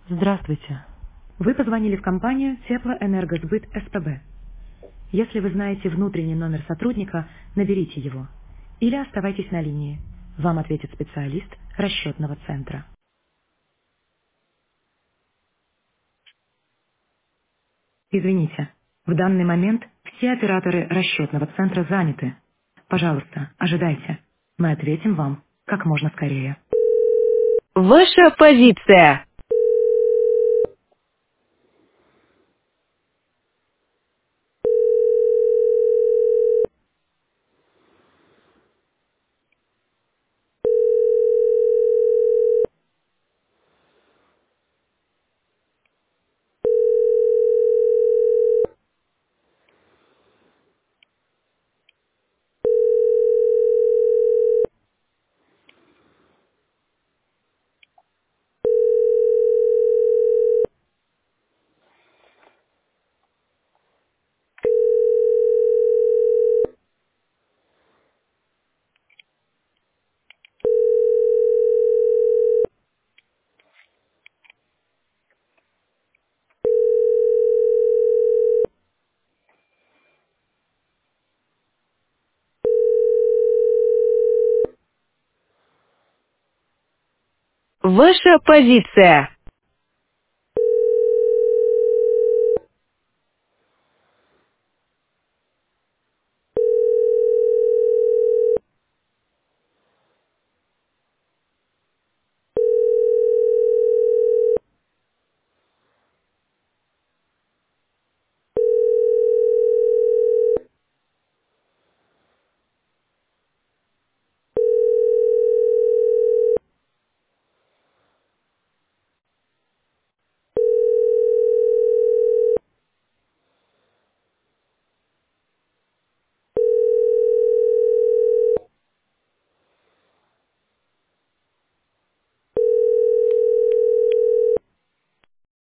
Здравствуйте. Вы позвонили в компанию Теплоэнергосбыт СПБ. Если вы знаете внутренний номер сотрудника, наберите его. Или оставайтесь на линии. Вам ответит специалист расчетного центра. Извините, в данный момент все операторы расчетного центра заняты. Пожалуйста, ожидайте. Мы ответим вам как можно скорее. Ваша позиция. Ваша позиция.